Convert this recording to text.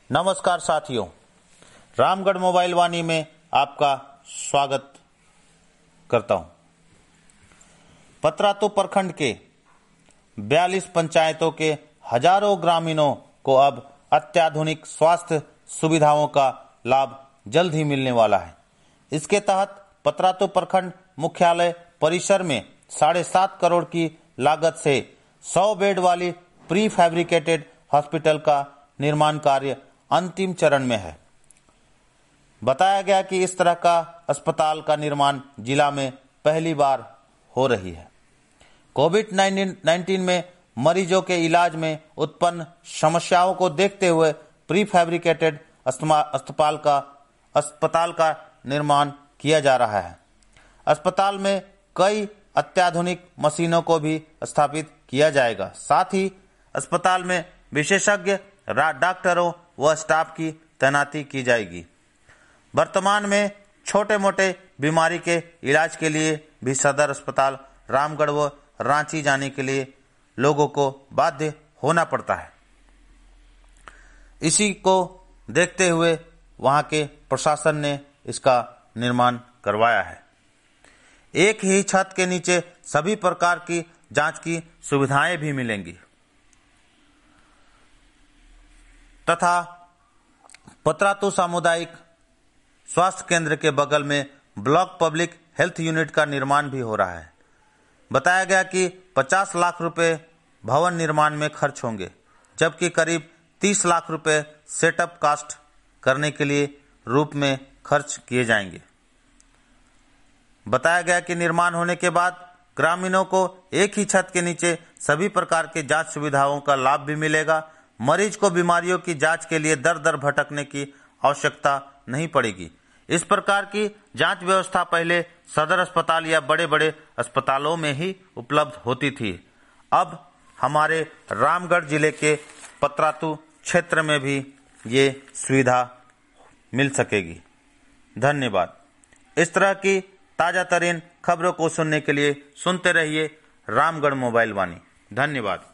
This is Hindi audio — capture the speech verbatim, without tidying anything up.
नमस्कार साथियों, रामगढ़ मोबाइल वाणी में आपका स्वागत करता हूं। पतरातू प्रखंड के बयालीस पंचायतों के हजारों ग्रामीणों को अब अत्याधुनिक स्वास्थ्य सुविधाओं का लाभ जल्द ही मिलने वाला है। इसके तहत पतरातू प्रखंड मुख्यालय परिसर में साढ़े सात करोड़ की लागत से सौ बेड वाली प्री फैब्रिकेटेड हॉस्पिटल का निर्माण कार्य अंतिम चरण में है। बताया गया कि इस तरह का अस्पताल का निर्माण जिला में पहली बार हो रही है। कोविड नाइन्टीन में मरीजों के इलाज में उत्पन्न समस्याओं को देखते हुए प्री फैब्रिकेटेड अस्पताल का अस्पताल का निर्माण किया जा रहा है। अस्पताल में कई अत्याधुनिक मशीनों को भी स्थापित किया जाएगा। साथ ही अस्पताल में विशेषज्ञ डॉक्टरों व स्टाफ की तैनाती की जाएगी। वर्तमान में छोटे मोटे बीमारी के इलाज के लिए भी सदर अस्पताल रामगढ़ व रांची जाने के लिए लोगों को बाध्य होना पड़ता है। इसी को देखते हुए वहां के प्रशासन ने इसका निर्माण करवाया है। एक ही छत के नीचे सभी प्रकार की जांच की सुविधाएं भी मिलेंगी तथा पतरातू सामुदायिक स्वास्थ्य केंद्र के बगल में ब्लॉक पब्लिक हेल्थ यूनिट का निर्माण भी हो रहा है। बताया गया कि पचास लाख रुपए भवन निर्माण में खर्च होंगे, जबकि करीब तीस लाख रुपए सेटअप कास्ट करने के लिए रूप में खर्च किए जाएंगे। बताया गया कि निर्माण होने के बाद ग्रामीणों को एक ही छत के नीचे सभी प्रकार के जांच सुविधाओं का लाभ भी मिलेगा। मरीज को बीमारियों की जांच के लिए दर दर भटकने की आवश्यकता नहीं पड़ेगी। इस प्रकार की जांच व्यवस्था पहले सदर अस्पताल या बड़े बड़े अस्पतालों में ही उपलब्ध होती थी। अब हमारे रामगढ़ जिले के पतरातू क्षेत्र में भी ये सुविधा मिल सकेगी। धन्यवाद। इस तरह की ताजा तरीन खबरों को सुनने के लिए सुनते रहिए रामगढ़ मोबाइल वाणी। धन्यवाद।